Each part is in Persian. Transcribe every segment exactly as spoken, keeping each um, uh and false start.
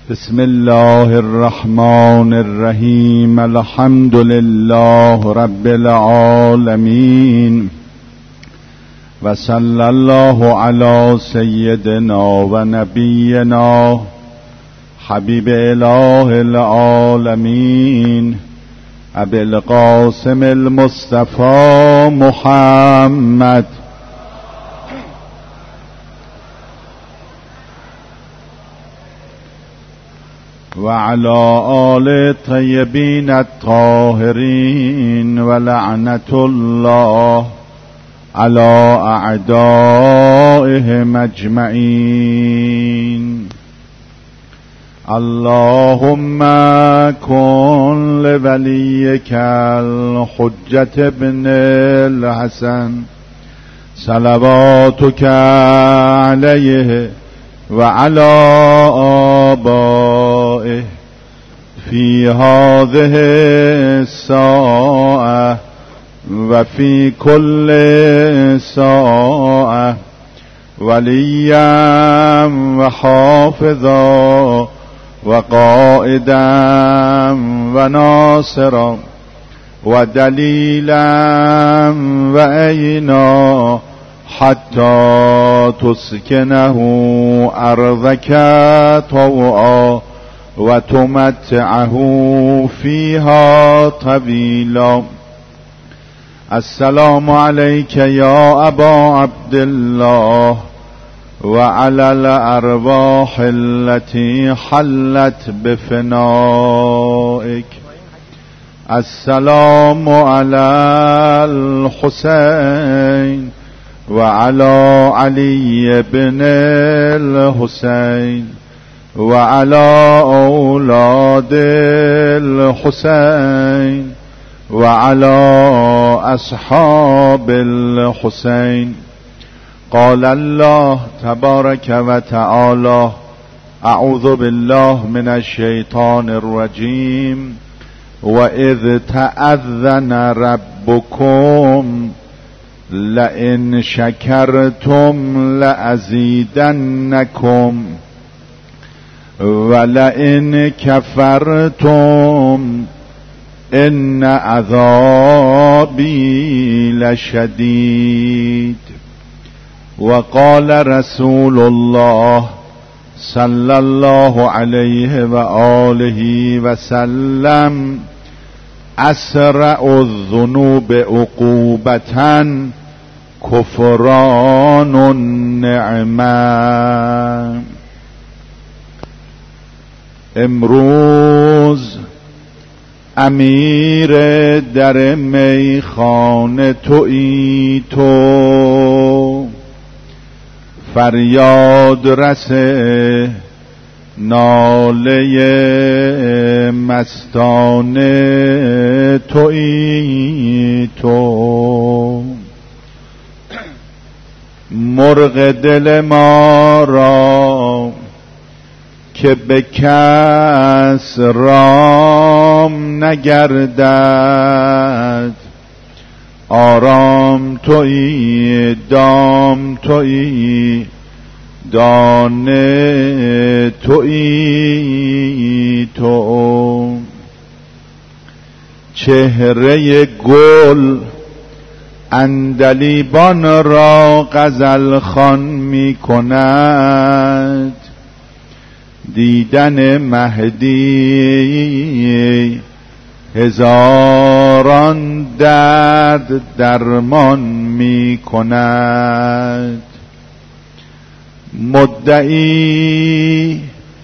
بسم الله الرحمن الرحیم. الحمد لله رب العالمین و صلی الله علی سیدنا و نبینا حبیب اله العالمین ابی القاسم المصطفى محمد و علی آل طیبین الطاهرین و لعنت الله علی اعدائهم اجمعین. اللهم کن لولیک الحجة ابن الحسن صلواتک علیه و علی آبائه فی هذه الساعة و فی کل ساعة ولیا و حافظا و قائدا و ناصرا و دلیلا و عینا حتی تسکنه ارضک طوعا و تمتعه فیها طویلا. السلام علیک یا ابا عبدالله و علی الارواح التي حلت بفنائک. السلام علی الحسین و علی علی بن الحسین و علی اولاد الحسین و علی اصحاب الحسین. قال الله تبارک و تعالی اعوذ بالله من الشیطان الرجیم و اذ تأذن ربکم لئن شکرتم لأزیدنکم ولئن کفرتم ان عذابی لشدید. وقال رسول الله صلی الله علیه و آله و سلم اسرع الذنوب عقوبة کفران النعمه. امروز امیر در میخانه تویی تو، فریاد رسه ناله مستانه تویی تو. مرغ دل ما را که به کس رام نگردد، آرام تویی دام تویی دانه تویی تو. چهره گل عندلیبان را غزل خوان می کند، دیدن مهدی هزاران درد درمان می کند. مدعی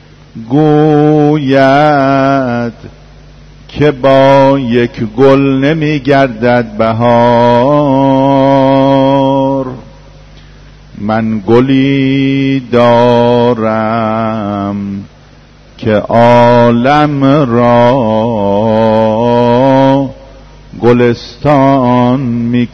گوید که با یک گل نمی گردد بهار، من گلی دارم که عالم را گلستان می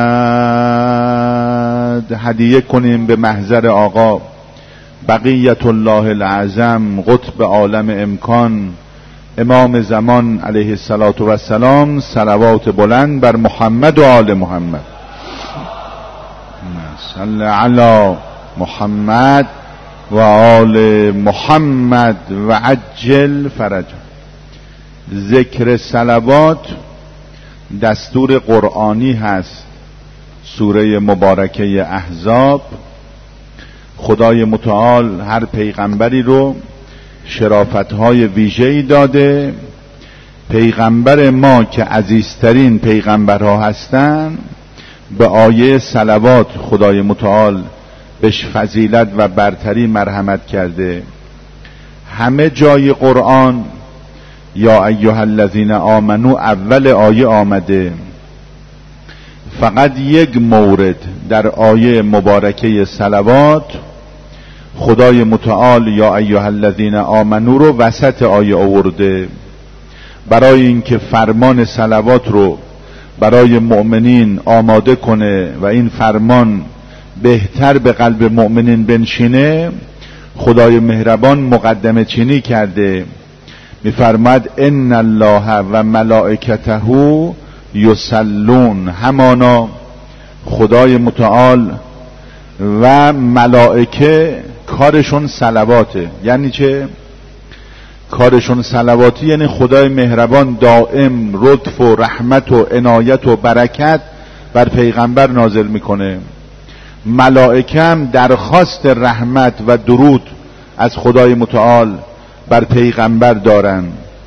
کند. هدیه کنیم به محضر آقا بقیت الله العظم قطب عالم امکان امام زمان علیه الصلاة و السلام صلوات بلند بر محمد و آل محمد. صلی علی محمد و آل محمد و عجل فرج. ذکر صلوات دستور قرآنی هست. سوره مبارکه احزاب، خدای متعال هر پیغمبری رو شرافتهای ویژه‌ای داده. پیغمبر ما که عزیزترین پیغمبرها هستند به آیه صلوات خدای متعال بهش فضیلت و برتری مرحمت کرده. همه جای قرآن یا ایها الذین آمنو اول آیه آمده، فقط یک مورد در آیه مبارکه صلوات خدای متعال یا ایها الذین آمنو رو وسط آیه آورده، برای اینکه فرمان صلوات رو برای مؤمنین آماده کنه و این فرمان بهتر به قلب مؤمنین بنشینه. خدای مهربان مقدمه چینی کرده، میفرماد ان الله و ملائکته یصلون. همانا خدای متعال و ملائکه کارشون صلواته. یعنی چه؟ کارشون صلواتی یعنی خدای مهربان دائم لطف و رحمت و عنایت و برکت بر پیغمبر نازل میکنه. ملائکه هم درخواست رحمت و درود از خدای متعال بر پیغمبر دارن.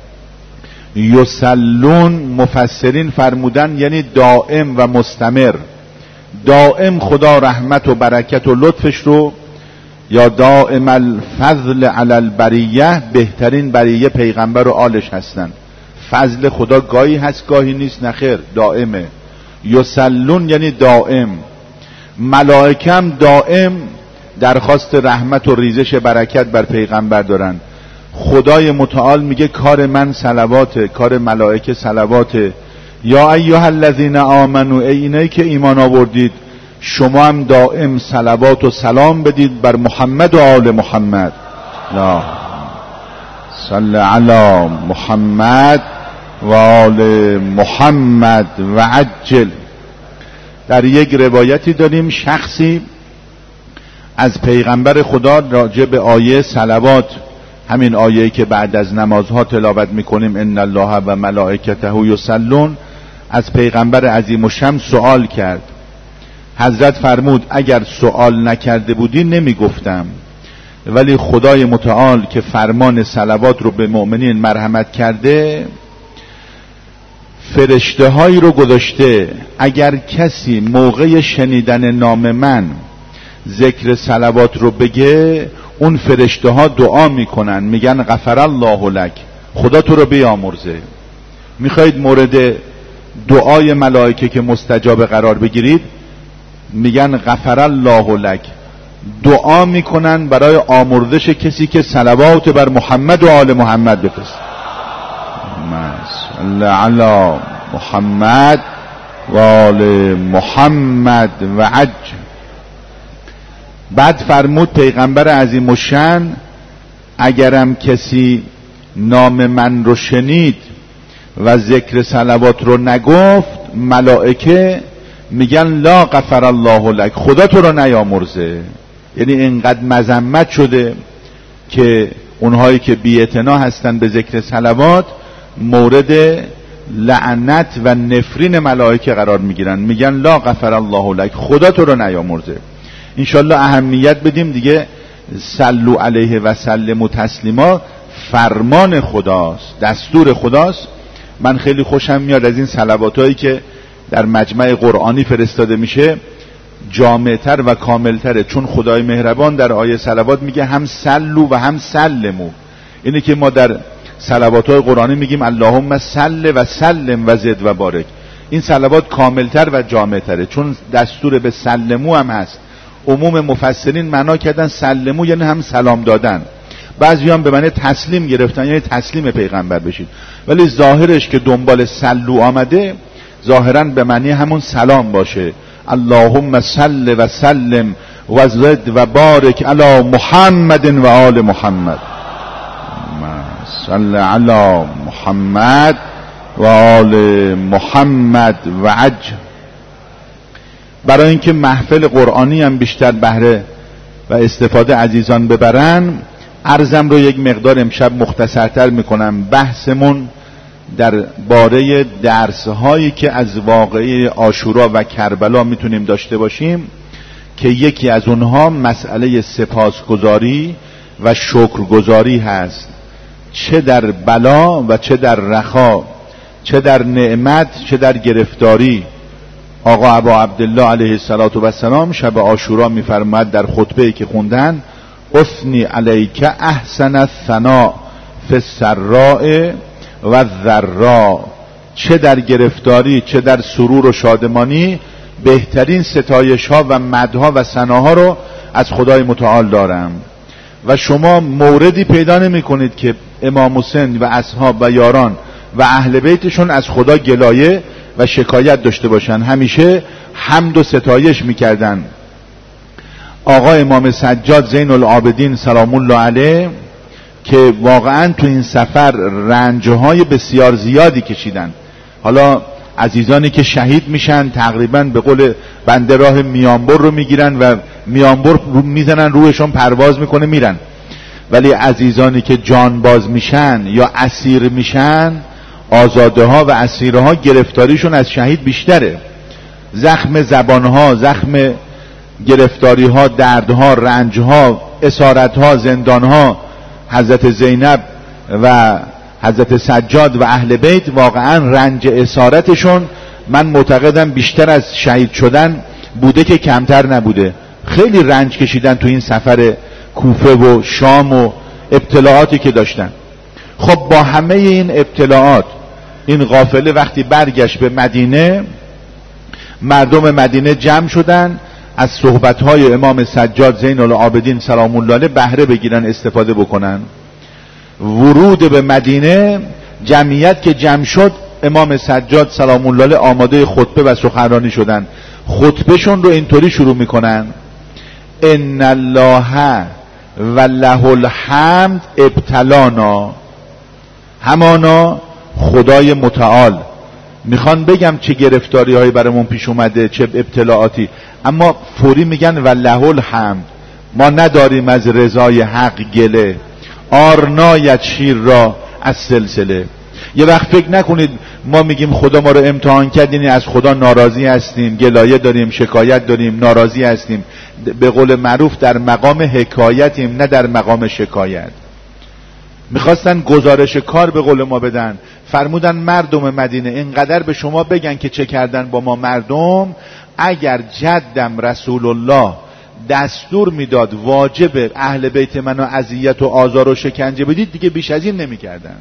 یصلون مفسرین فرمودن یعنی دائم و مستمر. دائم خدا رحمت و برکت و لطفش رو، یا دائم الفضل علی البریه، بهترین بریه پیغمبر و آلش هستن. فضل خدا گاهی هست گاهی نیست، نخیر دائمه. یصلون یعنی دائم. ملائکه هم دائم درخواست رحمت و ریزش برکت بر پیغمبر دارن. خدای متعال میگه کار من صلواته، کار ملائکه صلواته. یا ایها الذین آمنو، ای اینایی که ایمان آوردید شما هم دائم صلوات و سلام بدید بر محمد و آل محمد. لا صل علی محمد و آل محمد و عجل. در یک روایتی داریم شخصی از پیغمبر خدا راجع به آیه صلوات، همین آیه‌ای که بعد از نمازها تلاوت میکنیم ان الله و ملائکته یصلون، از پیغمبر عظیم الشأن سوال کرد. حضرت فرمود اگر سوال نکرده بودی نمیگفتم، ولی خدای متعال که فرمان صلوات رو به مؤمنین مرحمت کرده فرشته هایی رو گذاشته، اگر کسی موقع شنیدن نام من ذکر صلوات رو بگه اون فرشته ها دعا میکنن، میگن غفر الله لک، خدا تو رو بیامرزه. میخواید مورد دعای ملائکه که مستجاب قرار بگیرید؟ میگن غفر الله لک، دعا میکنن برای آمرزش کسی که صلوات بر محمد و آل محمد بفرست. صل علی محمد و آل محمد و عجل. بعد فرمود پیغمبر عظیم الشأن اگرم کسی نام من رو شنید و ذکر صلوات رو نگفت، ملائکه میگن لا غفر الله لک، خدا تو رو نیامرزه. یعنی اینقدر مذمت شده که اونهایی که بی‌اعتنا هستن به ذکر صلوات مورد لعنت و نفرین ملائکه قرار میگیرن، میگن لا غفر الله لک، خدا تو رو نیامرزه. انشالله اهمیت بدیم دیگه. صلو علیه و سلموا تسلیما فرمان خداست، دستور خداست. من خیلی خوشم میاد از این صلواتایی که در مجمع قرآنی فرستاده میشه، جامعتر و کاملتره، چون خدای مهربان در آیه صلوات میگه هم صلو و هم سلمو. اینه که ما در صلواتهای قرآنی میگیم اللهم صل و سلم و زد و بارک. این صلوات کاملتر و جامعتره چون دستور به سلمو هم هست. عموم مفسرین معنا کردن سلمو یعنی هم سلام دادن، بعضی هم به معنی تسلیم گرفتن یعنی تسلیم پیغمبر بشید، ولی ظاهرش که دنبال سلو آمده ظاهرا به معنی همون سلام باشه. اللهم صل و سلم و زد و بارک علی محمد و آل محمد. صل علی محمد و آل محمد و عجل. برای اینکه محفل قرآنی هم بیشتر بهره و استفاده عزیزان ببرن، عرضم رو یک مقدار امشب مختصرتر میکنم. بحثمون در باره درس هایی که از واقعه عاشورا و کربلا میتونیم داشته باشیم که یکی از اونها مسئله سپاسگزاری و شکرگزاری هست، چه در بلا و چه در رخا، چه در نعمت چه در گرفتاری. آقا ابا عبدالله علیه السلام شب عاشورا میفرماید در خطبه‌ای که خوندن: اثنی علیک احسن الثناء فی السراء و الضراء، چه در گرفتاری چه در سرور و شادمانی بهترین ستایش ها و مدح ها و ثناها رو از خدای متعال دارم. و شما موردی پیدا نمی کنید که امام حسین و اصحاب و یاران و اهل بیتشون از خدا گلایه و شکایت داشته باشن، همیشه حمد و ستایش میکردن. آقا امام سجاد زین العابدین سلام الله علیه که واقعا تو این سفر رنجهای بسیار زیادی کشیدن. حالا عزیزانی که شهید میشن تقریبا به قول بنده راه میانبر رو میگیرن و میانبر رو میزنن، روحشون پرواز میکنه میرن، ولی عزیزانی که جان باز میشن یا اسیر میشن، آزاده ها و اسیره ها گرفتاریشون از شهید بیشتره. زخم زبان ها، زخم گرفتاری ها، دردها، رنج ها، اسارت ها، زندان ها، حضرت زینب و حضرت سجاد و اهل بیت واقعا رنج اسارتشون من معتقدم بیشتر از شهید شدن بوده که کمتر نبوده. خیلی رنج کشیدن تو این سفر کوفه و شام و ابتلاعاتی که داشتن. خب با همه این ابتلاعات این قافله وقتی برگشت به مدینه، مردم مدینه جمع شدن از صحبت‌های امام سجاد زین العابدین سلام الله علیه بهره بگیرن، استفاده بکنن. ورود به مدینه، جمعیت که جمع شد، امام سجاد سلام الله علیه آماده خطبه و سخنرانی شدن. خطبهشون رو اینطوری شروع میکنن: ان الله و له الحمد ابتلانا. همانا خدای متعال، میخوان بگم چه گرفتاری هایی برامون پیش اومده، چه ابتلاعاتی، اما فوری میگن و له الحمد، ما نداریم از رضای حق گله، آرنایت شیر را از سلسله. یه وقت فکر نکنید ما میگیم خدا ما رو امتحان کرد یعنی از خدا ناراضی هستیم، گلایه داریم، شکایت داریم، ناراضی هستیم. به قول معروف در مقام حکایتیم، نه در مقام شکایت. میخواستن گزارش کار به قول ما بدن، فرمودن مردم مدینه اینقدر به شما بگن که چه کردن با ما مردم، اگر جدم رسول الله دستور میداد واجب اهل بیت منو اذیت و آزار و شکنجه بدید دیگه بیش از این نمیکردن.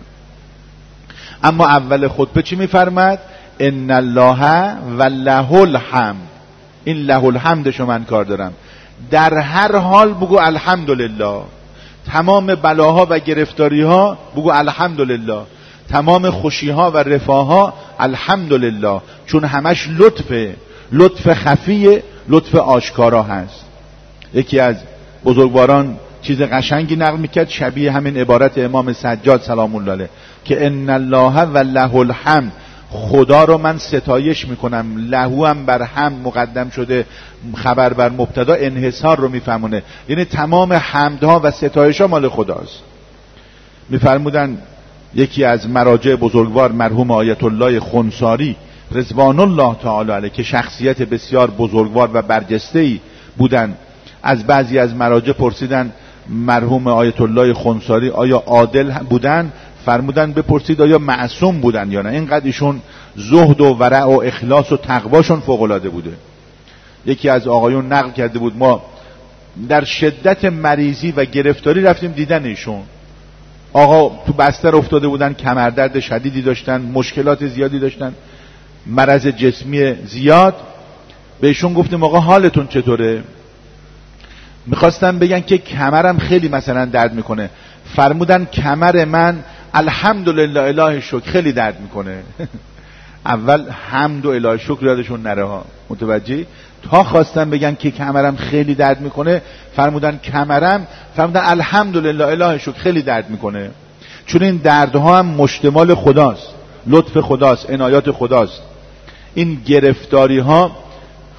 اما اول خطبه چی میفرماد؟ ان الله و له الحمد. این له الحمدشو من کار دارم، در هر حال بگو الحمدلله. تمام بلاها و گرفتاریها بگو الحمدلله، تمام خوشیها و رفاها الحمدلله، چون همش لطفه، لطف خفیه، لطف آشکارا هست. یکی از بزرگواران چیز قشنگی نقل میکرد شبیه همین عبارت امام سجاد سلام الله علیه که ان الله و له الحمد، خدا رو من ستایش میکنم. لهو هم بر حمد مقدم شده، خبر بر مبتدا انحصار رو میفهمونه، یعنی تمام حمدها و ستایشها مال خداست. میفرمودن یکی از مراجع بزرگوار مرحوم آیت الله خنساری رضوان الله تعالی علیه که شخصیت بسیار بزرگوار و برجسته‌ای بودن، از بعضی از مراجع پرسیدن مرحوم آیت الله خنساری آیا عادل بودن؟ فرمودن بپرسید آیا معصوم بودن یا نه. اینقدر ایشون زهد و ورع و اخلاص و تقواشون فوق العاده بوده. یکی از آقایون نقل کرده بود ما در شدت مریضی و گرفتاری رفتیم دیدن ایشون. آقا تو بستر افتاده بودن، کمردرد شدیدی داشتن، مشکلات زیادی داشتن، مرض جسمی زیاد. به ایشون گفتیم آقا حالتون چطوره؟ میخواستن بگن که کمرم خیلی مثلا درد میکنه. فرمودن کمر من الحمدلله اله شکر خیلی درد میکنه. اول حمد و اله شکر یادشون نره ها، متوجهی؟ تا خواستن بگن که کمرم خیلی درد میکنه، فرمودن کمرم، فرمودن الحمدلله اله شکر خیلی درد میکنه، چون این دردها هم مشتمل خداست، لطف خداست، عنایات خداست. این گرفتاری ها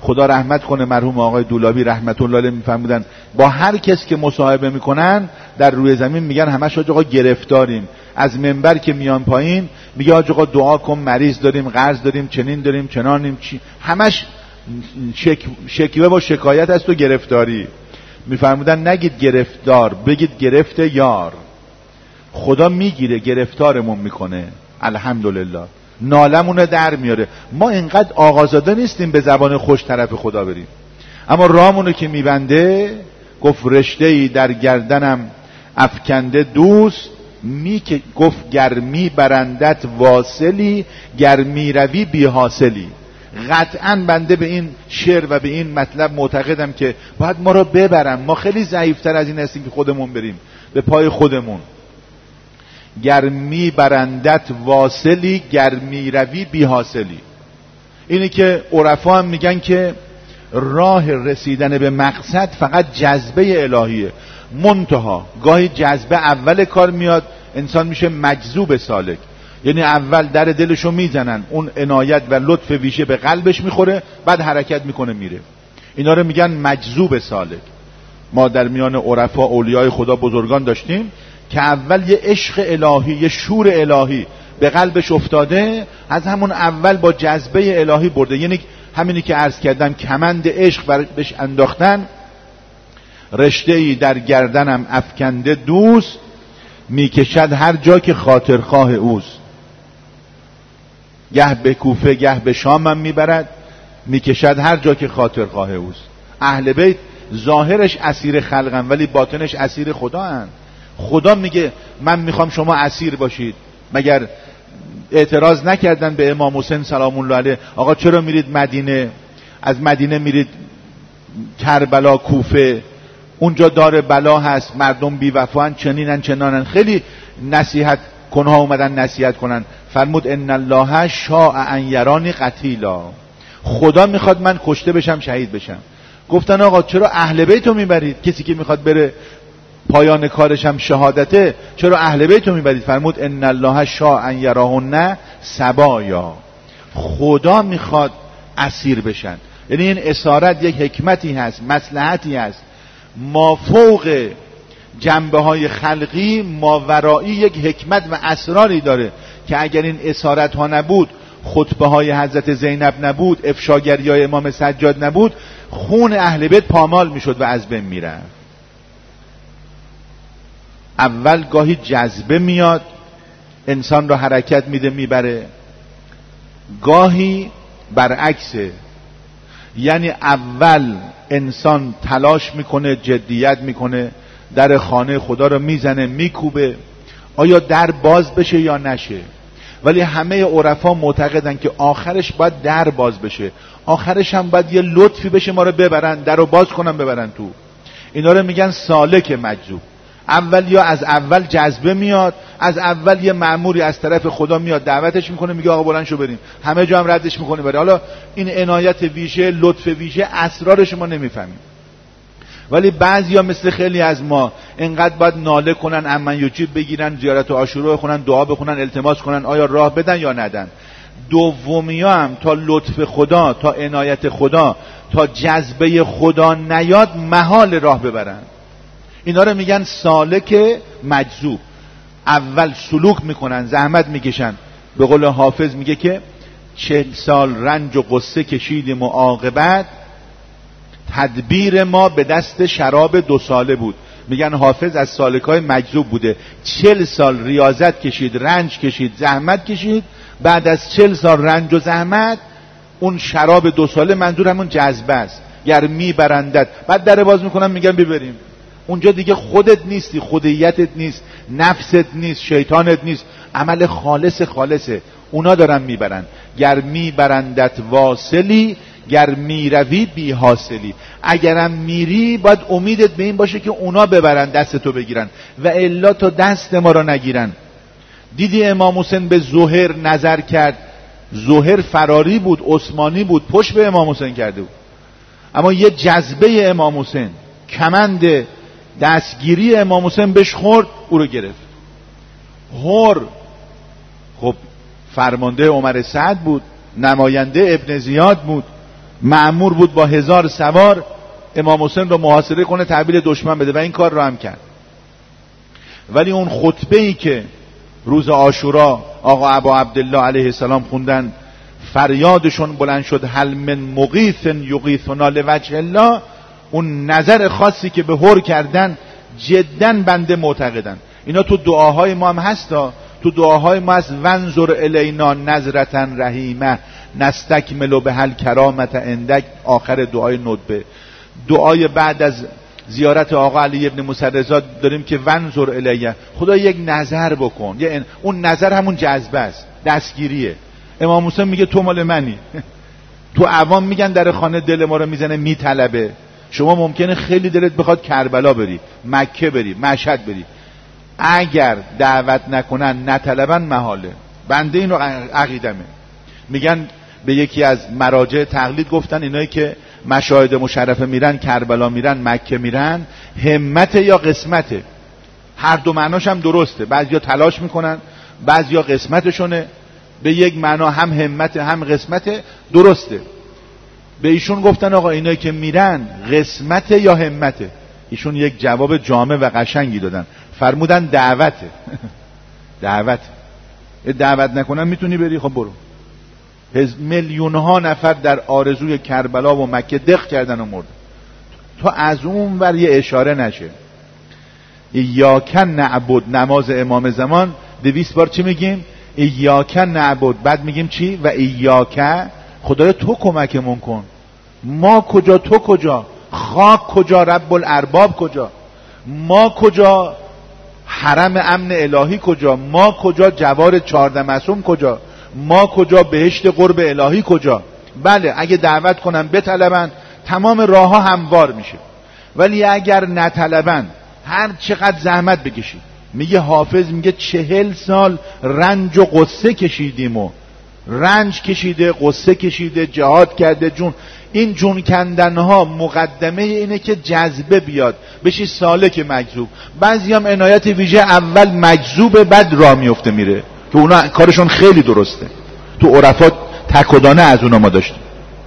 خدا رحمت کنه مرحوم آقای دولابی رحمت الله علیه میفرمودن با هر کس که مصاحبه میکنن در روی زمین میگن همش آقا گرفتاریم، از منبر که میان پایین میگه آقا دعا کن، مریض داریم، قرض داریم، چنین داریم، چنانیم، چی همش شک... شکوه و شکایت است و گرفتاری. میفرمودن نگید گرفتار، بگید گرفته یار. خدا میگیره، گرفتارمون میکنه، الحمدلله، نالمونه در میاره. ما اینقدر آقازاده نیستیم به زبان خوش طرف خدا بریم، اما راهمونو که میبنده گفت رشته ای در گردنم افکنده دوست، می که گفت گرمی برندت واصلی، گرمی روی بی حاصلی. قطعا بنده به این شعر و به این مطلب معتقدم که باید ما رو ببرن. ما خیلی ضعیفتر از این هستیم که خودمون بریم به پای خودمون. گرمی برندت واصلی، گرمی روی بی حاصلی. اینی که عرفا هم میگن که راه رسیدن به مقصد فقط جذبه الهیه. منتها گاهی جذبه اول کار میاد، انسان میشه مجذوب سالک، یعنی اول در دلشو میزنن، اون عنایت و لطف ویژه به قلبش میخوره، بعد حرکت میکنه میره. اینا رو میگن مجذوب سالک. ما در میان عرفا اولیای خدا بزرگان داشتیم که اول یه عشق الهی، یه شور الهی به قلبش افتاده، از همون اول با جذبه الهی برده. یعنی همینی که عرض کردم، کمند عشق بهش انداختن. رشته‌ای در گردنم افکنده دوست، میکشد هر جا که خاطرخواه اوست. گه به کوفه گه به شامم میبرد، میکشد هر جا که خاطرخواه اوست. اهل بیت ظاهرش اسیر خلقن ولی باطنش اسیر خدا هن. خدا میگه من میخوام شما اسیر باشید. مگر اعتراض نکردن به امام حسین سلام الله علیه آقا چرا میرید مدینه، از مدینه میرید کربلا، کوفه، اونجا دار بلا هست، مردم بی وفان، چنینن چنانن. خیلی نصیحت کنها اومدن نصیحت کنن. فرمود ان الله شاء ان یرانی قتیلا، خدا میخواد من کشته بشم، شهید بشم. گفتن آقا چرا اهل بیتو میبرید؟ کسی که میخواد بره پایان کارش هم شهادته، چرا اهل بیتو میبرید؟ فرمود ان الله شاء ان یراهن سبایا، خدا میخواد اسیر بشن. یعنی این اسارت یک حکمتی هست، مصلحتی هست، ما فوق جنبه های خلقی، ماورایی یک حکمت و اسراری داره که اگر این اسارت ها نبود، خطبه های حضرت زینب نبود، افشاگری های امام سجاد نبود، خون اهل بیت پامال میشد و از بین میرفت. اول گاهی جذبه میاد، انسان رو حرکت میده میبره، گاهی برعکسه، یعنی اول انسان تلاش میکنه، جدیت میکنه، در خانه خدا رو میزنه، میکوبه، آیا در باز بشه یا نشه. ولی همه عرفا معتقدن که آخرش باید در باز بشه، آخرش هم باید یه لطفی بشه ما رو ببرن، در رو باز کنن ببرن تو. اینا رو میگن سالک مجذوب. اول یا از اول جذبه میاد، از اول یه مأموری از طرف خدا میاد دعوتش میکنه، میگه آقا بلند شو بریم، همه جا هم ردش میکنه بره. حالا این عنایت ویژه، لطف ویژه، اسرارش ما نمیفهمیم. ولی بعضیا مثل خیلی از ما اینقدر باید ناله کنن، امن یجیب بگیرن، زیارت عاشورا بخونن، دعا بخونن، التماس کنن آیا راه بدن یا ندن. دومیا هم تا لطف خدا، تا عنایت خدا، تا جذبه خدا نیاد، محال راه ببرن. اینا رو میگن سالک مجذوب. اول سلوک میکنن، زحمت میکشن. به قول حافظ میگه که چهل سال رنج و قصه کشیدیم و عاقبت، تدبیر ما به دست شراب دو ساله بود. میگن حافظ از سالکای مجذوب بوده. چهل سال ریاضت کشید، رنج کشید، زحمت کشید، بعد از چهل سال رنج و زحمت اون شراب دو ساله، منظور همون جذبه است، گرمی برندت. بعد در باز میکنن میگن ببریم. اونجا دیگه خودت نیستی، خودیتت نیست، نفست نیست، شیطانت نیست، عمل خالص خالصه، اونا دارن میبرن. گرمی برندت واصلی، گرمی روی بی حاصلی. اگرم میری باید امیدت به این باشه که اونا ببرن، دستتو بگیرن، و الا تو دست ما رو نگیرن. دیدی امام حسین به زهر نظر کرد، زهر فراری بود، عثمانی بود، پشت به امام حسین کرده بود، اما یه جذبه امام حسین، کمند دستگیری امام حسین بهش خورد، او رو گرفت. هور خب فرمانده عمر سعد بود، نماینده ابن زیاد بود، مأمور بود با هزار سوار امام حسین رو محاصره کنه، تحویل دشمن بده و این کار رو هم کرد. ولی اون خطبه ای که روز عاشورا آقا ابا عبدالله علیه السلام خوندن، فریادشون بلند شد هل من مغیث یغیثنا لوجه الله، اون نظر خاصی که به هر کردن جدا بنده معتقدن. اینا تو دعاهای ما هم هستا، تو دعاهای ما هست ونظر الینا نظرتن رحیمه نستکملو به هل کرامت اندک، آخر دعای ندبه. دعای بعد از زیارت آقا علی ابن موسی رضا داریم که ونظر الیه، خدا یک نظر بکن. اون نظر همون جذبه است، دستگیریه. امام حسین میگه تو مال منی. تو عوام میگن در خانه دل ما رو میزنه میطلبه. شما ممکنه خیلی دلت بخواد کربلا بری، مکه بری، مشهد بری، اگر دعوت نکنن نطلبن محاله. بنده این رو عقیدمه. میگن به یکی از مراجع تقلید گفتن اینایی که مشاهد مشرفه میرن، کربلا میرن، مکه میرن، همت یا قسمته. هر دو معناش هم درسته. بعضیا تلاش میکنن، بعضیا قسمتشونه. به یک معنا هم همت هم قسمت درسته. به ایشون گفتن آقا اینایی که میرن قسمت یا همته؟ ایشون یک جواب جامع و قشنگی دادن، فرمودن دعوته. دعوت دعوت نکنن میتونی بری، خب برو. میلیون ها نفر در آرزوی کربلا و مکه دق کردن و مردن. تو از اون ور یه اشاره نشه. ایاک نعبد، نماز امام زمان دویست بار چی میگیم؟ ایاک نعبد. بعد میگیم چی؟ و ایاک، خدایا تو کمکمون کن. ما کجا تو کجا؟ خاک کجا؟ رب الارباب کجا؟ ما کجا؟ حرم امن الهی کجا؟ ما کجا؟ جوار چهارده معصوم کجا؟ ما کجا؟ بهشت قرب الهی کجا؟ بله اگه دعوت کنن بطلبن تمام راه ها هموار میشه، ولی اگر نطلبن هر چقدر زحمت بکشید. میگه حافظ، میگه چهل سال رنج و قصه کشیدیم و رنج کشیده، قصه کشیده، جهاد کرده، جون. این جون کندن ها مقدمه اینه که جذبه بیاد، بشی سالک مجذوب. بعضی هم عنایت ویژه اول مجذوب، بعد راه میفته میره، که اونا کارشون خیلی درسته. تو عرفات تکدانه از اونا ما داشتیم.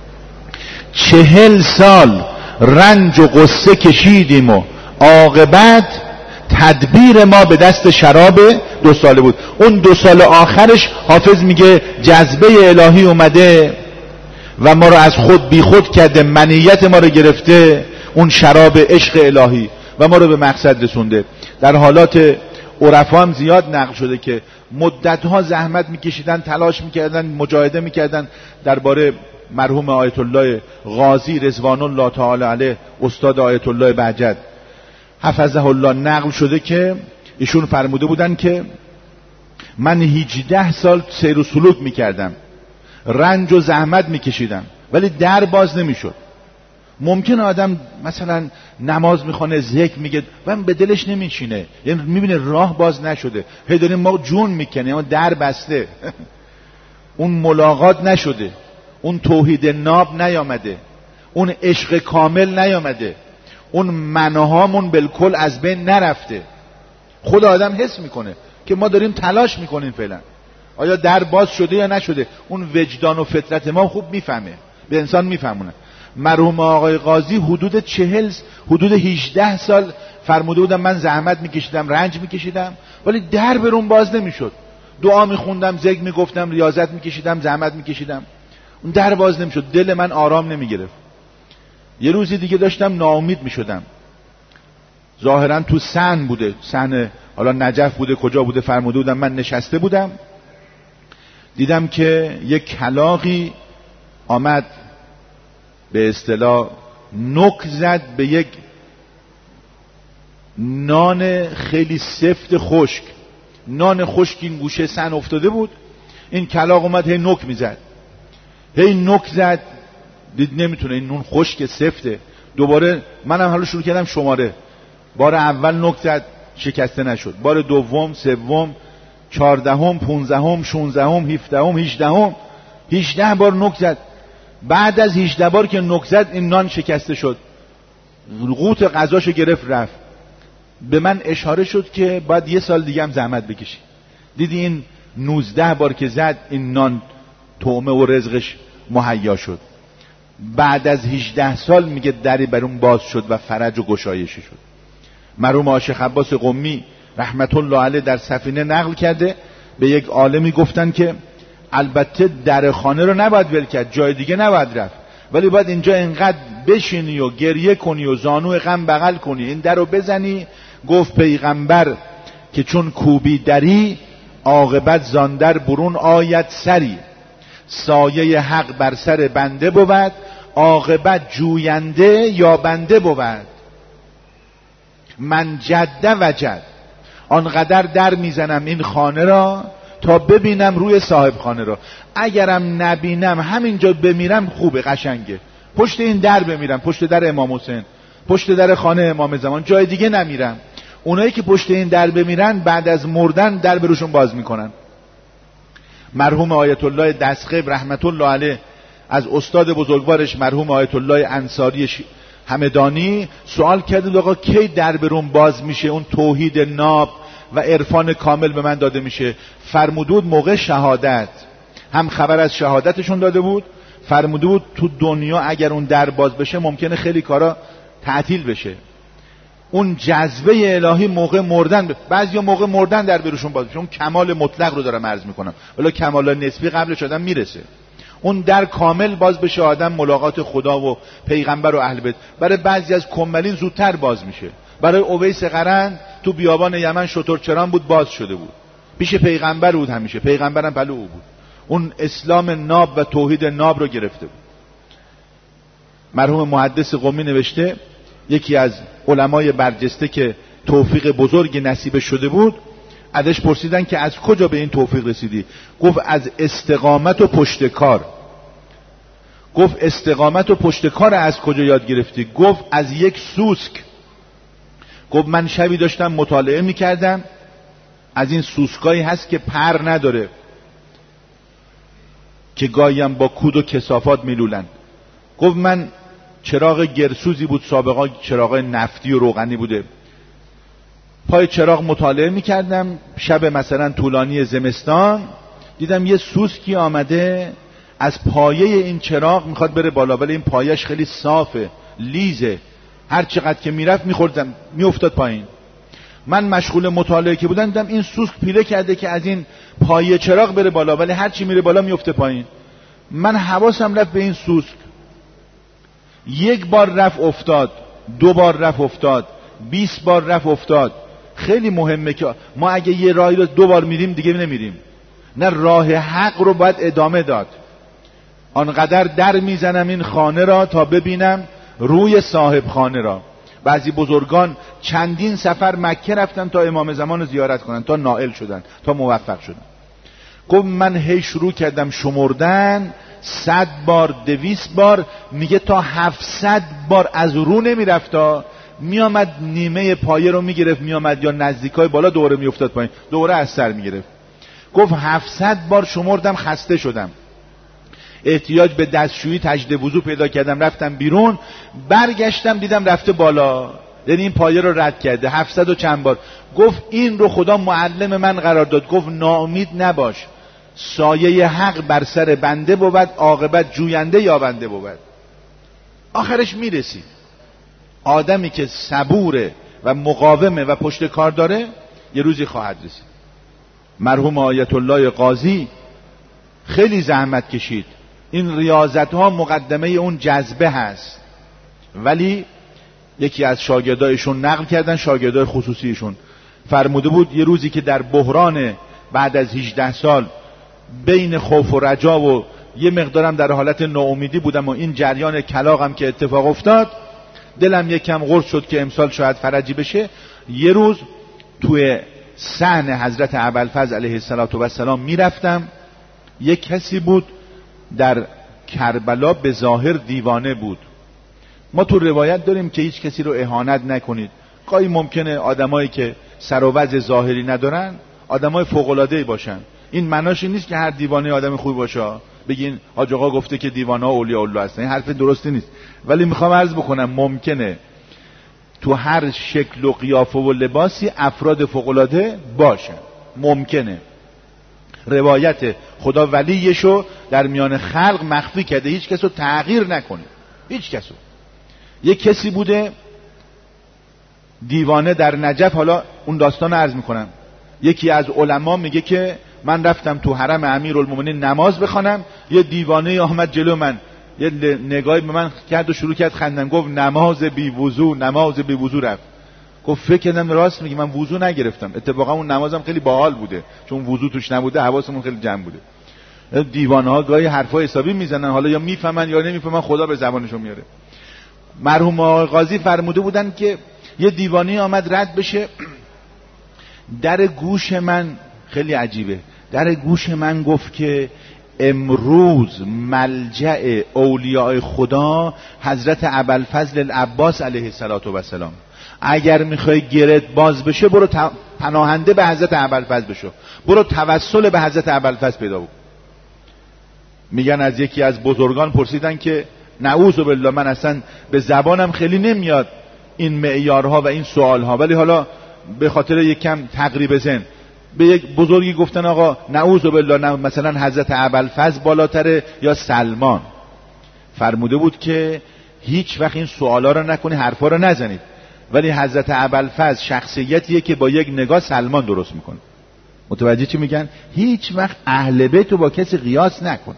چهل سال رنج و قصه کشیدیم و عاقبت تدبیر ما به دست شراب دو ساله بود. اون دو سال آخرش حافظ میگه جذبه الهی اومده و ما رو از خود بی خود کرده، منیت ما رو گرفته، اون شراب عشق الهی، و ما رو به مقصد رسونده. در حالات عرفا هم زیاد نقل شده که مدتها زحمت میکشیدن، تلاش میکردن، مجاهده میکردن. درباره مرحوم آیت الله غازی رضوان الله تعالی علیه، استاد آیت الله بهجت حفظه الله، نقل شده که ایشون فرموده بودن که من هجده سال سیر و سلوک میکردم، رنج و زحمت میکشیدم، ولی در باز نمیشد. ممکن آدم مثلا نماز میخونه، ذکر میگه، و به دلش نمیشینه، یعنی میبینه راه باز نشده، هی داریم ما جون میکنه اما در بسته. اون ملاقات نشده، اون توحید ناب نیامده، اون عشق کامل نیامده، اون منهامون بالکل از بین نرفته. خود آدم حس میکنه که ما داریم تلاش میکنیم فعلا. آیا در باز شده یا نشده؟ اون وجدان و فطرت ما خوب میفهمه، به انسان میفهمونه. مرحوم آقای قاضی حدود چهل حدود هجده سال فرموده بودم من زحمت میکشیدم، رنج میکشیدم، ولی در برون باز نمیشد. دعا میخوندم، ذکر میگفتم، ریاضت میکشیدم، زحمت میکشیدم، اون در باز نمیشد. دل من آرام نمیگرفت. یه روزی دیگه داشتم ناامید میشدم. ظاهرا تو سن بوده، سن حالا نجف بوده، کجا بوده، فرموده بودم. من نشسته بودم، دیدم که یک کلاغی آمد به اصطلاح نوک زد به یک نان خیلی سفت خشک. نان خشک این گوشه سن افتاده بود، این کلاغ اومد هی نوک میزد، هی نوک زد، دید نمیتونه، این نون خشک سفته. دوباره منم حالا شروع کردم شماره. بار اول نوک زد، شکسته نشد. بار دوم، سوم، چهاردهم، پونزدهم، شانزدهم، هفدهم، هجدهم، هجده بار نوک زد. بعد از هجده بار که نوک زد این نان شکسته شد، قوت غذاشو گرفت رفت. به من اشاره شد که باید یه سال دیگه هم زحمت بکشی. دیدی این نوزده بار که زد این نان طعمه و رزقش مهیا شد. بعد از هجده سال میگه دری بر اون باز شد و فرج و گشایشی شد. مرحوم آقا شیخ عباس قمی رحمت الله علیه در سفینه نقل کرده، به یک عالمی گفتن که البته در خانه رو نباید ول کرد، جای دیگه نباید رفت، ولی باید اینجا انقدر بشینی و گریه کنی و زانو غم بغل کنی، این در رو بزنی. گفت پیغمبر که چون کوبی دری، عاقبت زاندر برون آید سری. سایه حق بر سر بنده بود، عاقبت جوینده یا بنده بود. من جده وجد، آنقدر در میزنم این خانه را تا ببینم روی صاحب خانه را. اگرم نبینم همینجا بمیرم خوبه، قشنگه. پشت این در بمیرم، پشت در امام حسین، پشت در خانه امام زمان، جای دیگه نمیرم. اونایی که پشت این در بمیرن بعد از مردن در بروشون باز میکنن. مرحوم آیت الله دستقیب رحمت الله علیه از استاد بزرگوارش مرحوم آیت الله انصاری همدانی سوال کردید آقا کی در برون باز میشه، اون توحید ناب و عرفان کامل به من داده میشه؟ فرموده بود موقع شهادت، هم خبر از شهادتشون داده بود، فرموده بود تو دنیا اگر اون در باز بشه ممکنه خیلی کارا تعطیل بشه. اون جذبه الهی موقع مردن، بعضیا موقع مردن در بروشون باز میشه. اون کمال مطلق رو دارم عرض میکنم، ولی کمال نسبی قبلش آدم میرسه. اون در کامل باز بشه، آدم ملاقات خدا و پیغمبر و اهل بیت. برای بعضی از کمالین زودتر باز میشه. برای اویس قرن تو بیابان یمن شترچران بود، باز شده بود، پیش پیغمبر بود، همیشه پیغمبرم پلو او بود. اون اسلام ناب و توحید ناب رو گرفته بود. مرحوم محدث قمی نوشته یکی از علمای برجسته که توفیق بزرگی نصیب شده بود، ازش پرسیدن که از کجا به این توفیق رسیدی؟ گفت از استقامت و پشتکار. گفت استقامت و پشتکار از کجا یاد گرفتی؟ گفت از یک سوسک. گفت من شبی داشتم مطالعه میکردم، از این سوسکایی هست که پر نداره، که گاهیم با کود و کثافات میلولن. گفت من چراغ گرسوزی بود سابقا، چراغ نفتی و روغنی بوده، پای چراغ مطالعه میکردم، شب مثلا طولانی زمستان دیدم یه سوسکی آمده از پایه این چراغ میخواد بره بالا، ولی این پایش خیلی صافه، لیزه، هر چقدر که میرفت میخوردم میافتاد پایین. من مشغول مطالعه که بودم دیدم این سوسک پیله کرده که از این پایه چراغ بره بالا، ولی هر چی میره بالا میفته پایین. من حواسم رفت به این سوسک، یک بار رفت افتاد، دو بار رفت افتاد، بیست بار رفت افتاد. خیلی مهمه که ما اگه یه راهی رو دو بار میریم دیگه نمیریم، نه، راه حق رو باید ادامه داد. آنقدر در میزنم این خانه را تا ببینم روی صاحب خانه را. بعضی بزرگان چندین سفر مکه رفتن تا امام زمان رو زیارت کنن، تا نائل شدن، تا موفق شدن. گفت من هی شروع کردم شمردن، صد بار، دویست بار، میگه تا هفتصد بار از رو نمیرفتا، میامد نیمه پایه رو میگرفت، میامد یا نزدیکای بالا دوره میافتاد پایین، دوره از سر میگرفت. گفت هفتصد بار شمردم، خسته شدم، احتیاج به دستشویی تجدید وضو پیدا کردم، رفتم بیرون، برگشتم دیدم رفته بالا، یعنی این پایه رو رد کرده هفتصد و چند بار. گفت این رو خدا معلم من قرار داد، گفت ناامید نباش، سایه حق بر سر بنده بود، عاقبت جوینده یا بنده بود. آخرش میرسی. آدمی که صبوره و مقاومه و پشت کار داره یه روزی خواهد رسید. مرحوم آیت الله قاضی خیلی زحمت کشید. این ریاضت ها مقدمه اون جذبه هست، ولی یکی از شاگردایشون نقل کردن، شاگردای خصوصیشون فرموده بود یه روزی که در بحران بعد از هجده سال بین خوف و رجا و یه مقدارم در حالت ناامیدی بودم و این جریان کلاغم که اتفاق افتاد، دلم یکم قرص شد که امسال شاید فرجی بشه. یه روز توی صحن حضرت ابوالفضل علیه السلام میرفتم، یک کسی بود در کربلا به ظاهر دیوانه بود. ما تو روایت داریم که هیچ کسی رو اهانت نکنید. گاهی ممکنه آدمایی که سر و وضع ظاهری ندارن آدمای فوق العاده ای باشن. این معناش این نیست که هر دیوانه آدم خوبی باشه، بگین حاج آقا گفته که دیوانه ها اولیاء الله هستن، این حرف درستی نیست. ولی میخوام عرض بکنم ممکنه تو هر شکل و قیافه و لباسی افراد فوق العاده باشن، ممکنه. روایت خدا ولیشو در میان خلق مخفی کرده، هیچ کسو تغییر نکنه، هیچ کسو. یک کسی بوده دیوانه در نجف، حالا اون داستان رو عرض میکنم. یکی از علما میگه که من رفتم تو حرم امیرالمومنین نماز بخوانم، یه دیوانه آمد جلو من، یه نگاهی به من کرد و شروع کرد خندن، گفت نماز بی وضو، نماز بی وضو رفت. گفت فکر کردم راست میگه، من وضو نگرفتم. اتفاقا اون نمازم خیلی باحال بوده چون وضو توش نبوده، حواسمون خیلی جمع بوده. دیوانه ها گاهی حرفای حسابی میزنن، حالا یا میفهمن یا نمیفهمن، خدا به زبانشون میاره. مرحوم آقای قاضی فرموده بودن که یه دیوانه آمد رد بشه، در گوش من، خیلی عجیبه، در گوش من گفت که امروز ملجأ اولیاء خدا حضرت ابوالفضل العباس علیه السلام، اگر میخوای گرت باز بشه برو پناهنده به حضرت ابوالفضل بشو، برو توسل به حضرت ابوالفضل پیدا بود. میگن از یکی از بزرگان پرسیدن که نعوذ بالله، من اصلا به زبانم خیلی نمیاد این معیارها و این سوالها، ولی حالا به خاطر یک کم تقریب ذهن به یک بزرگی گفتن آقا نعوذ بالله، مثلا حضرت ابوالفضل بالاتره یا سلمان؟ فرموده بود که هیچ وقت این سوالا رو نکنی، حرفا رو نزنید، ولی حضرت ابوالفضل شخصیتیه که با یک نگاه سلمان درست میکنه. متوجه چی میگن؟ هیچ وقت اهل بیت رو با کسی قیاس نکن.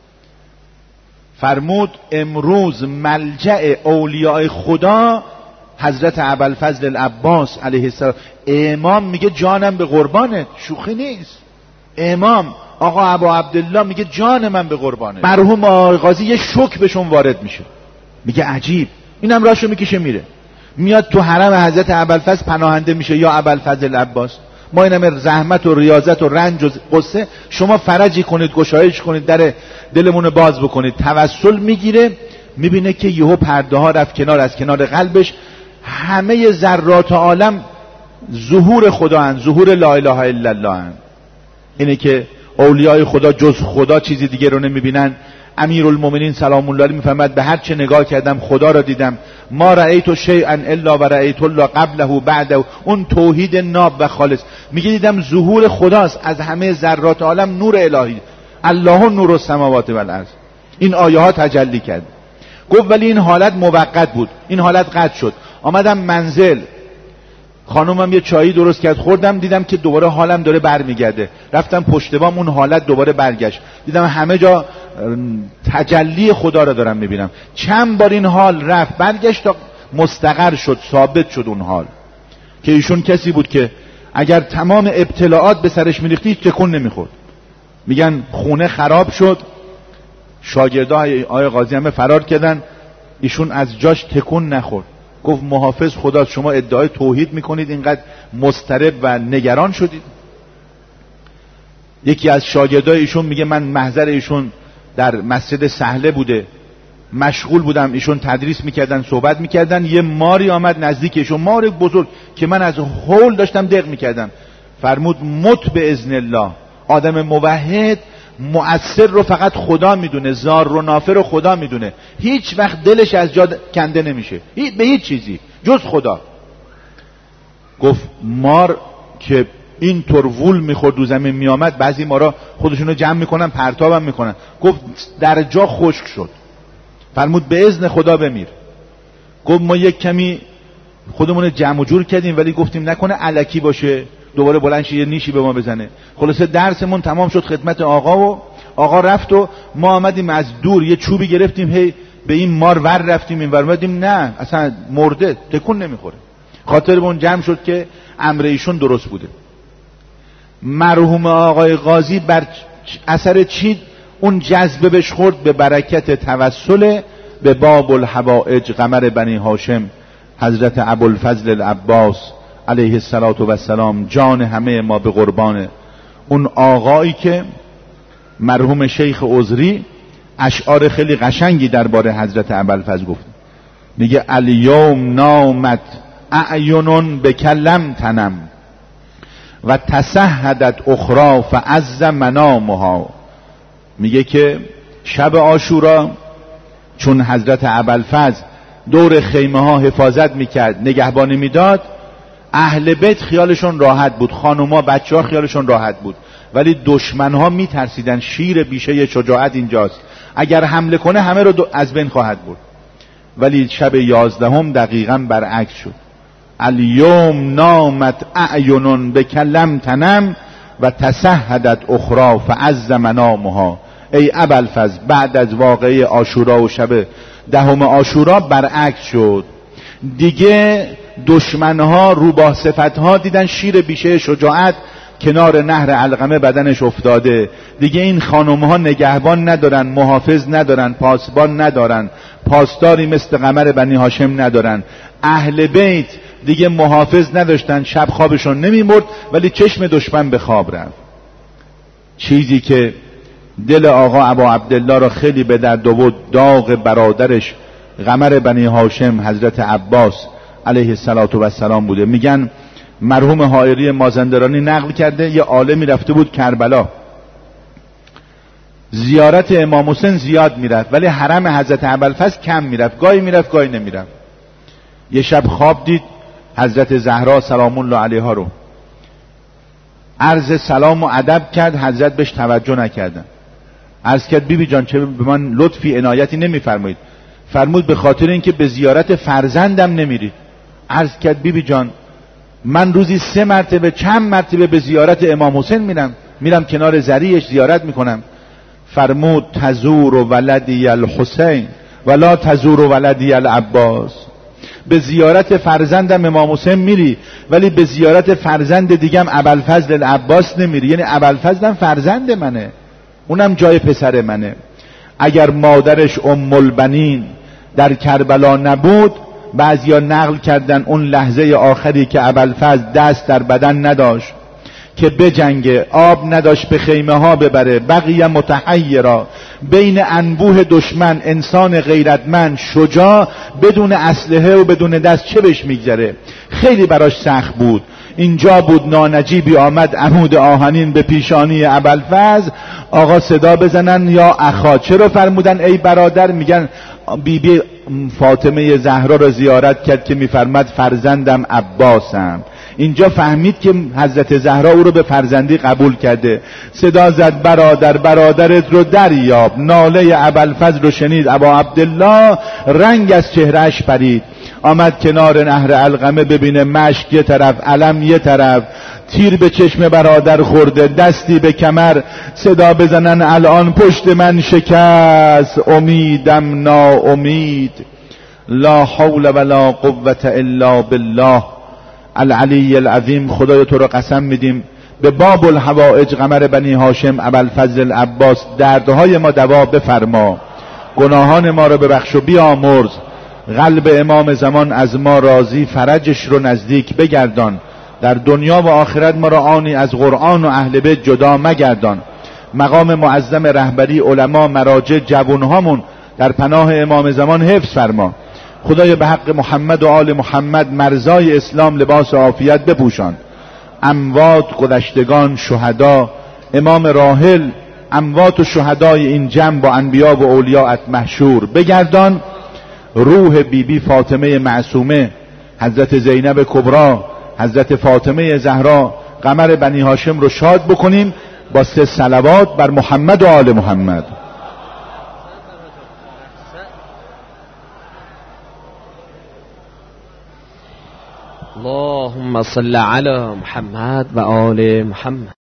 فرمود امروز ملجأ اولیاء خدا حضرت ابوالفضل العباس علیه السلام. امام میگه جانم به قربانت، شوخی نیست. امام آقا ابو عبدالله میگه جان من به قربانت. مرحوم آقای قاضی یه شوک بهشون وارد میشه، میگه عجیب، اینم راشو میکشه میره، میاد تو حرم حضرت ابوالفضل پناهنده میشه. یا ابوالفضل العباس، ما اینم زحمت و ریاضت و رنج و قصه، شما فرجی کنید، گشایش کنید، در دلمون باز بکنید. توسل میگیره، میبینه که یهو پرده ها رفت کنار، از کنار قلبش همه ذرات عالم ظهور خدا هن، ظهور لا اله الا الله هن. اینه که اولیای خدا جز خدا چیزی دیگه رو نمیبینن. امیرالمومنین سلام الله علیه میفرماید به هر چه نگاه کردم خدا را دیدم، ما رأیت شیئا الا و رأیت الله قبله و بعده. اون توحید ناب و خالص، میگه دیدم ظهور خداست، از همه ذرات عالم نور الهی، الله نور السماوات و الارض. این آیه ها تجلی کرد. گفت ولی این حالت موقت بود، این حالت قطع شد. آمدم منزل، خانومم یه چایی درست کرد، خوردم، دیدم که دوباره حالم داره برمیگرده. رفتم پشت بام، اون حالت دوباره برگشت، دیدم همه جا تجلی خدا رو دارم میبینم. چند بار این حال رفت برگشت تا مستقر شد، ثابت شد اون حال. که ایشون کسی بود که اگر تمام ابتلاعات به سرش میریختی تکون نمیخورد. میگن خونه خراب شد، شاگردای آقای قاضی همه فرار کردن، ایشون از جاش تکون نخورد. گفت محافظ خدا، شما ادعای توحید میکنید، اینقدر مضطرب و نگران شدید؟ یکی از شاگردای ایشون میگه من محضر ایشون در مسجد سهله بوده، مشغول بودم، ایشون تدریس میکردن، صحبت میکردن، یه ماری آمد نزدیک ایشون، مار بزرگ که من از هول داشتم دق میکردم. فرمود مت به اذن الله. آدم موحد مؤثر رو فقط خدا میدونه، زار رو نافر رو خدا میدونه، هیچ وقت دلش از جا کنده نمیشه به هیچ چیزی جز خدا. گفت مار که این طور وول میخورد و زمین میامد، بعضی مارا خودشونو جمع میکنن پرتابم میکنن. گفت در جا خشک شد. فرمود به اذن خدا بمیر. گفت ما یک کمی خودمون جمع و جور کردیم، ولی گفتیم نکنه الکی باشه دوباره بلند شه یه نیشی به ما بزنه. خلاصه درسمون تمام شد خدمت آقا و آقا رفت و ما آمدیم از دور یه چوبی گرفتیم، هی به این مار ور رفتیم این ور اومدیم، نه اصلا مرده، تکون نمیخوره. خاطرمون جمع شد که امر ایشون درست بوده. مرحوم آقای قاضی بر اثر چی اون جذبه بهش خورد؟ به برکت توسل به باب الحوائج قمر بنی هاشم حضرت ابوالفضل العباس علیه السلام، جان همه ما به قربانه. اون آقایی که مرحوم شیخ عذری اشعار خیلی قشنگی درباره حضرت ابوالفضل گفت. میگه الیوم نامت اعینون بکلم تنم و تسهدت اخرى فعز منامها. میگه که شب عاشورا چون حضرت ابوالفضل دور خیمه ها حفاظت میکرد، نگهبانی میداد، اهل بیت خیالشون راحت بود، خانوما بچه ها خیالشون راحت بود. ولی دشمن ها میترسیدن. شیر بیشه شجاعت اینجاست، اگر حمله کنه همه رو از بین خواهد برد. ولی شب یازدهم دقیقاً برعکس شد. الیوم نامت اعینون بکلم تنم و تسهدت اخرى فعز منامها. ای ابوالفضل، بعد از واقعه عاشورا و شب دهم عاشورا برعکس شد. دیگه دشمنها روباه صفتها دیدن شیر بیشه شجاعت کنار نهر علقمه بدنش افتاده. دیگه این خانمها نگهبان ندارن، محافظ ندارن، پاسبان ندارن، پاسداری مثل قمر بنی هاشم ندارن. اهل بیت دیگه محافظ نداشتن، شب خوابشون نمیمرد، ولی چشم دشمن به خواب رفت. چیزی که دل آقا ابا عبدالله را خیلی به درد آورد، داغ برادرش قمر بنی هاشم حضرت عباس علیه السلام بوده. میگن مرحوم حائری مازندرانی نقل کرده یه عالمی رفته بود کربلا، زیارت امام حسین زیاد میرفت ولی حرم حضرت ابوالفضل کم میرفت، گاهی میرفت گاهی نمیرفت. یه شب خواب دید حضرت زهرا سلام الله علیها رو، عرض سلام و ادب کرد، حضرت بهش توجه نکردن. عرض کرد بیبی جان چه به من لطفی عنایتی نمیفرمایید؟ فرمود به خاطر اینکه به زیارت فرزندم نمیرید. عرض کرد بیبی جان من روزی سه مرتبه چند مرتبه به زیارت امام حسین میرم، میرم کنار زریش زیارت میکنم. فرمود تزور ولدی الحسین ولا تزور ولدی العباس. به زیارت فرزندم امام حسین میری ولی به زیارت فرزند دیگم ابوالفضل العباس نمیری. یعنی ابوالفضل هم فرزند منه، اونم جای پسر منه. اگر مادرش ام البنین در کربلا نبود، بعضیا نقل کردن اون لحظه آخری که ابوالفضل دست در بدن نداشت که بجنگه، آب نداشت به خیمه ها ببره، بقیه متحیرا بین انبوه دشمن، انسان غیرتمند شجاع بدون اسلحه و بدون دست چه بهش میگذره؟ خیلی براش سخت بود. اینجا بود نانجیبی آمد عمود آهنین به پیشانی ابوالفضل، آقا صدا بزنن یا اخا. چرا فرمودن ای برادر؟ میگن بی بی فاطمه زهرا را زیارت کرد که میفرماد فرزندم عباسم. اینجا فهمید که حضرت زهرا او رو به فرزندی قبول کرده. صدا زد برادر برادرت رو دریاب. ناله ابوالفضل رو شنید ابا عبدالله، رنگ از چهرهش پرید، آمد کنار نهر علقمه ببینه مشک یه طرف، علم یه طرف، تیر به چشم برادر خورده، دستی به کمر. صدا بزنن الان پشت من شکست، امیدم ناامید. لا حول ولا قوة الا بالله العلی العظیم. خدای تو رو قسم میدیم به باب الحوائج قمر بنی هاشم ابوالفضل العباس دردهای ما دوا بفرما، گناهان ما رو ببخش و بیامرز. قلب امام زمان از ما راضی، فرجش رو نزدیک بگردان. در دنیا و آخرت ما را آنی از قرآن و اهل بیت جدا مگردان. مقام معظم رهبری علما مراجع جوانهامون در پناه امام زمان حفظ فرما. خدای به حق محمد و آل محمد مرزای اسلام لباس عافیت بپوشان. اموات گذشتگان شهدا امام راحل، اموات و شهدای این جمع با انبیا و اولیاءت محشور بگردان. روح بی بی فاطمه معصومه، حضرت زینب کبرا، حضرت فاطمه زهرا قمر بنی هاشم رو شاد بکنیم با سه صلوات بر محمد و آل محمد. اللهم صل علی محمد و آل محمد.